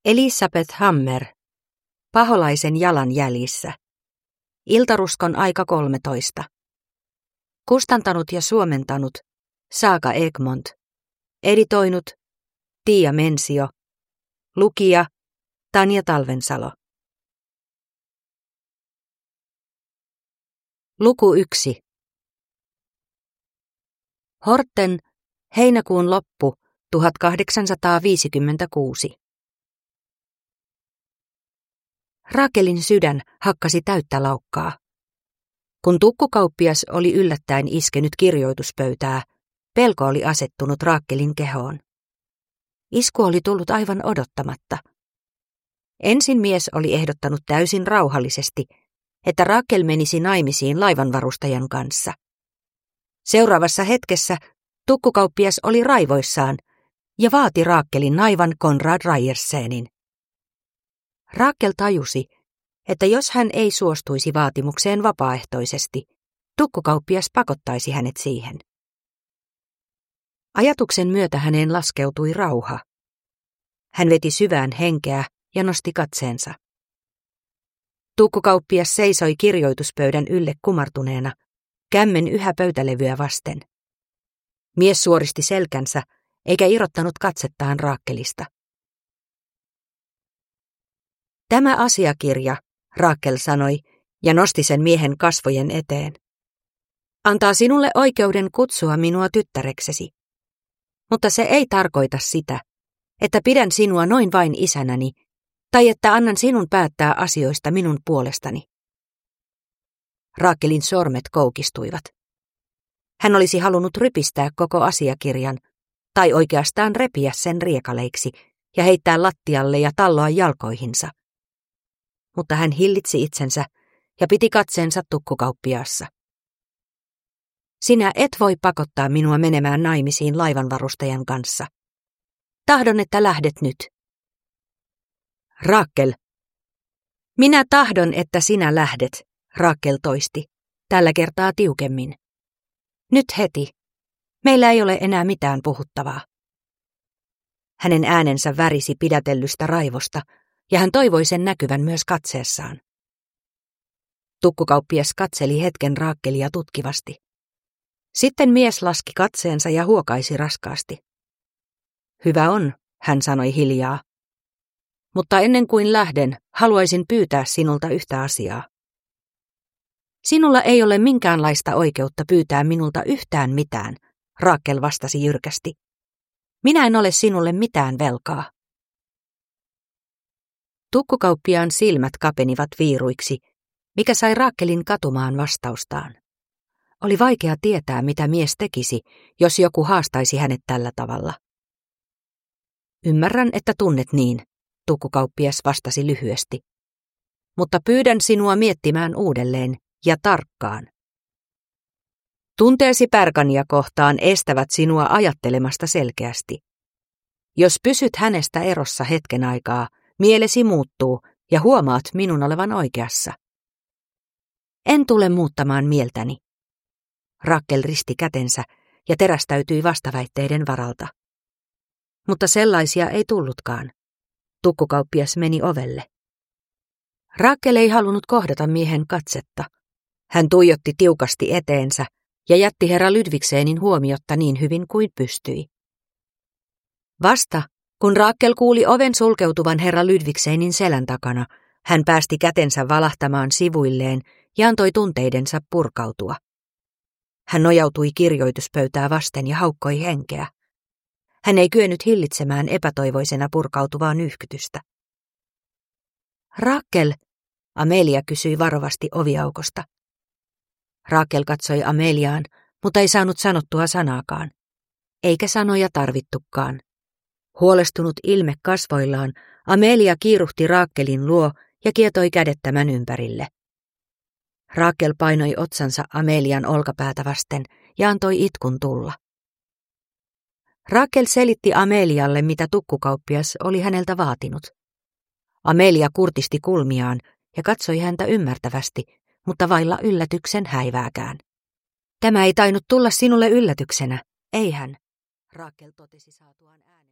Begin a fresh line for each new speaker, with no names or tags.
Elisabeth Hammer. Paholaisen jalanjäljissä. Iltaruskon aika 13. Kustantanut ja suomentanut Saga Egmont. Editoinut Tiia Mensio. Lukija Tanja Talvensalo. Luku 1. Horten, heinäkuun loppu 1856. Raakelin sydän hakkasi täyttä laukkaa. Kun tukkukauppias oli yllättäen iskenyt kirjoituspöytää, pelko oli asettunut Raakelin kehoon. Isku oli tullut aivan odottamatta. Ensin mies oli ehdottanut täysin rauhallisesti, että Raakel menisi naimisiin laivanvarustajan kanssa. Seuraavassa hetkessä tukkukauppias oli raivoissaan ja vaati Raakelin naivan Konrad Reiersenin. Raakel tajusi, että jos hän ei suostuisi vaatimukseen vapaaehtoisesti, tukkukauppias pakottaisi hänet siihen. Ajatuksen myötä häneen laskeutui rauha. Hän veti syvään henkeä ja nosti katseensa. Tukkukauppias seisoi kirjoituspöydän ylle kumartuneena, kämmen yhä pöytälevyä vasten. Mies suoristi selkänsä eikä irrottanut katsettaan Raakelista. Tämä asiakirja, Raakel sanoi ja nosti sen miehen kasvojen eteen, antaa sinulle oikeuden kutsua minua tyttäreksesi. Mutta se ei tarkoita sitä, että pidän sinua noin vain isänäni tai että annan sinun päättää asioista minun puolestani. Raakelin sormet koukistuivat. Hän olisi halunnut rypistää koko asiakirjan tai oikeastaan repiä sen riekaleiksi ja heittää lattialle ja talloa jalkoihinsa. Mutta hän hillitsi itsensä ja piti katseensa tukkukauppiaassa. Sinä et voi pakottaa minua menemään naimisiin laivanvarustajan kanssa. Tahdon, että lähdet nyt. Raakel. Minä tahdon, että sinä lähdet, Raakel toisti, tällä kertaa tiukemmin. Nyt heti. Meillä ei ole enää mitään puhuttavaa. Hänen äänensä värisi pidätellystä raivosta, ja hän toivoi sen näkyvän myös katseessaan. Tukkukauppias katseli hetken Raakelia tutkivasti. Sitten mies laski katseensa ja huokaisi raskaasti. Hyvä on, hän sanoi hiljaa. Mutta ennen kuin lähden, haluaisin pyytää sinulta yhtä asiaa. Sinulla ei ole minkäänlaista oikeutta pyytää minulta yhtään mitään, Raakel vastasi jyrkästi. Minä en ole sinulle mitään velkaa. Tukkukauppiaan silmät kapenivat viiruiksi, mikä sai Raakelin katumaan vastaustaan. Oli vaikea tietää, mitä mies tekisi, jos joku haastaisi hänet tällä tavalla. Ymmärrän, että tunnet niin, tukkukauppias vastasi lyhyesti. Mutta pyydän sinua miettimään uudelleen ja tarkkaan. Tunteesi Pärkania kohtaan estävät sinua ajattelemasta selkeästi. Jos pysyt hänestä erossa hetken aikaa, mielesi muuttuu ja huomaat minun olevan oikeassa. En tule muuttamaan mieltäni. Raakel risti kätensä ja terästäytyi vastaväitteiden varalta. Mutta sellaisia ei tullutkaan. Tukkukauppias meni ovelle. Raakel ei halunnut kohdata miehen katsetta. Hän tuijotti tiukasti eteensä ja jätti herra Ludvigsenin huomiotta niin hyvin kuin pystyi. Vasta, kun Raakel kuuli oven sulkeutuvan herra Ludvigsenin selän takana, hän päästi kätensä valahtamaan sivuilleen ja antoi tunteidensa purkautua. Hän nojautui kirjoituspöytää vasten ja haukkoi henkeä. Hän ei kyennyt hillitsemään epätoivoisena purkautuvaa nyyhkytystä. Raakel, Amelia kysyi varovasti oviaukosta. Raakel katsoi Ameliaan, mutta ei saanut sanottua sanaakaan. Eikä sanoja tarvittukaan. Huolestunut ilme kasvoillaan, Amelia kiiruhti Raakelin luo ja kietoi kädet tämän ympärille. Raakel painoi otsansa Amelian olkapäätä vasten ja antoi itkun tulla. Raakel selitti Amelialle, mitä tukkukauppias oli häneltä vaatinut. Amelia kurtisti kulmiaan ja katsoi häntä ymmärtävästi, mutta vailla yllätyksen häivääkään. Tämä ei tainnut tulla sinulle yllätyksenä, eihän? Raakel totesi saatuaan äänen.